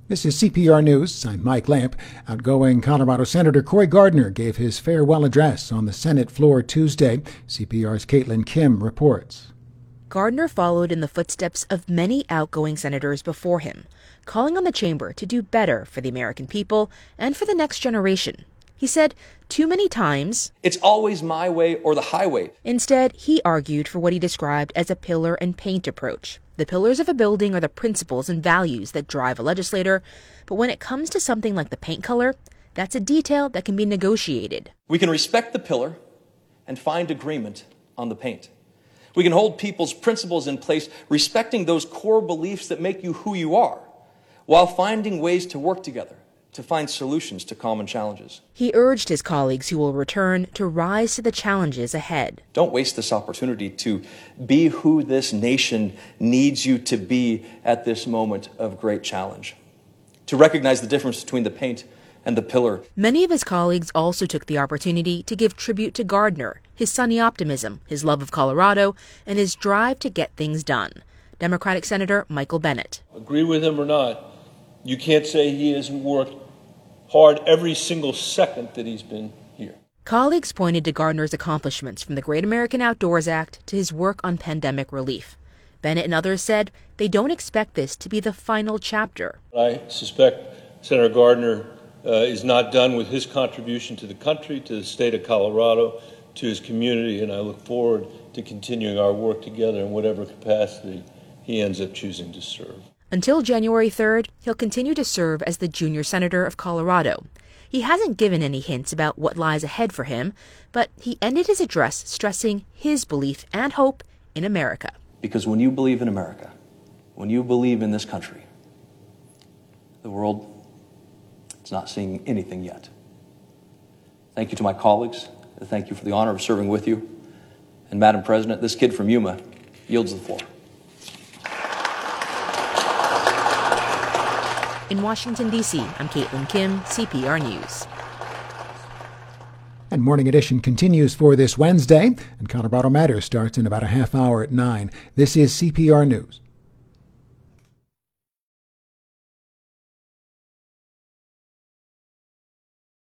This is CPR News. I'm Mike Lamp. Outgoing Colorado Senator Cory Gardner gave his farewell address on the Senate floor Tuesday. CPR's Caitlin Kim reports. Gardner followed in the footsteps of many outgoing senators before him, calling on the chamber to do better for the American people and for the next generation. He said too many times, "It's always my way or the highway." Instead, he argued for what he described as a pillar and paint approach. The pillars of a building are the principles and values that drive a legislator, but when it comes to something like the paint color, that's a detail that can be negotiated. We can respect the pillar and find agreement on the paint. We can hold people's principles in place, respecting those core beliefs that make you who you are, while finding ways to work together to find solutions to common challenges. He urged his colleagues who will return to rise to the challenges ahead. Don't waste this opportunity to be who this nation needs you to be at this moment of great challenge. To recognize the difference between the paint and the pillar. Many of his colleagues also took the opportunity to give tribute to Gardner, his sunny optimism, his love of Colorado, and his drive to get things done. Democratic Senator Michael Bennet. Agree with him or not, you can't say he hasn't worked hard every single second that he's been here. Colleagues pointed to Gardner's accomplishments from the Great American Outdoors Act to his work on pandemic relief. Bennet and others said they don't expect this to be the final chapter. I suspect Senator Gardner is not done with his contribution to the country, to the state of Colorado, to his community, and I look forward to continuing our work together in whatever capacity he ends up choosing to serve. Until January 3rd, he'll continue to serve as the junior senator of Colorado. He hasn't given any hints about what lies ahead for him, but he ended his address stressing his belief and hope in America. Because when you believe in America, when you believe in this country, the world is not seeing anything yet. Thank you to my colleagues. Thank you for the honor of serving with you. And Madam President, this kid from Yuma yields the floor. In Washington, D.C., I'm Caitlin Kim, CPR News. And Morning Edition continues for this Wednesday, and Colorado Matters starts in about a half hour at 9. This is CPR News.